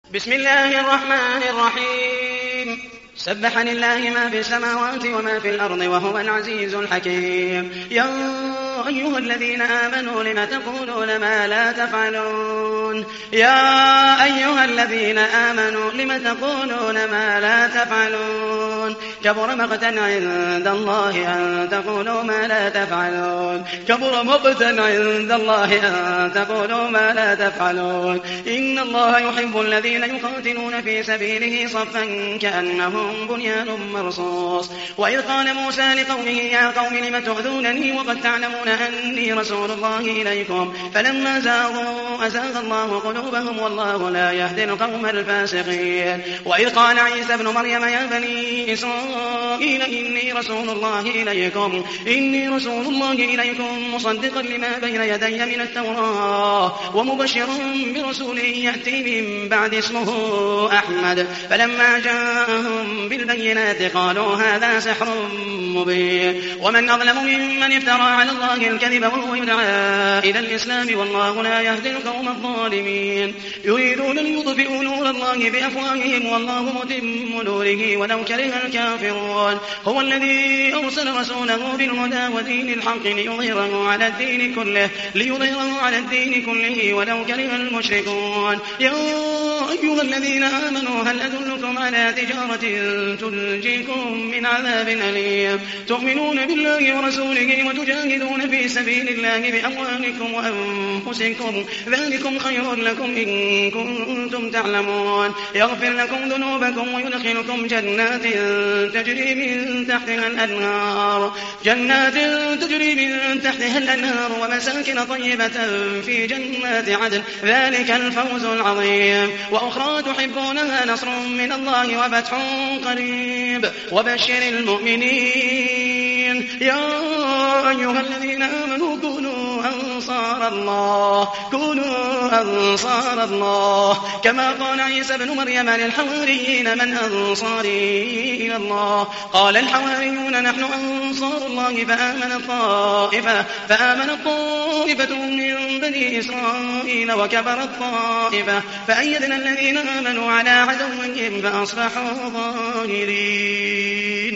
بسم الله الرحمن الرحيم. سبح لله ما في السماوات وما في الأرض وهو العزيز الحكيم. يا أيها الذين آمنوا لم تقولون ما لا تفعلون. يا أيها الذين آمنوا لم تقولون ما لا تفعلون. كبر مقتا عند الله أن تقولوا ما لا تفعلون. كبر مقتا عند الله أن تقولوا ما لا تفعلون. إن الله يحب الذين يقاتلون في سبيله صفا كأنهم بنيان مرصوص. وإذ قال موسى لقومه يا قوم لم تؤذونني وقد تعلمون أني رسول الله إليكم فلما زاغوا أزاغ الله قلوبهم والله لا يهدي القوم الفاسقين. وإذ قال عيسى ابن مريم يا بني إسرائيل إني رسول الله إليكم مصدقا لما بين يدي من التوراة ومبشرا برسول يأتي من بعد اسمه أحمد. فلما جاءهم بالبينات قالوا هذا سحر مبين. ومن أظلم ممن افترى على الله الكذب وهو يدعى إلى الإسلام والله لا يهدي القوم الظالمين. يريدون ليطفئوا نور الله بأفواههم والله متم نوره ولو كره الكافرون. هو الذي أرسل رسوله بالهدى ودين الحق ليظهره على الدين كله ولو كره المشركون. يا أيها الذين آمنوا هل أدلكم على تجارة تنجيكم من عذاب أليم تؤمنون بالله ورسوله وتجاهدون في سبيل الله بأموالكم وأنفسكم ذلكم خير لكم إن كنتم تعلمون. يغفر لكم ذنوبكم ويدخلكم جنات تجري من تحتها الأنهار ومساكن طيبة في جنات عدن ذلك الفوز العظيم. وأخرى تحبونها نصر من الله وفتح قريب وبشر المؤمنين. يا أيها الذين آمنوا كونوا أنصار الله كما قال عيسى ابن مريم للحواريين من أنصاري إلى الله قال الحواريون نحن أنصار الله فآمنت طائفة من بني إسرائيل وكفرت طائفة فأيدنا الذين آمنوا على عدوهم فأصبحوا ظاهرين.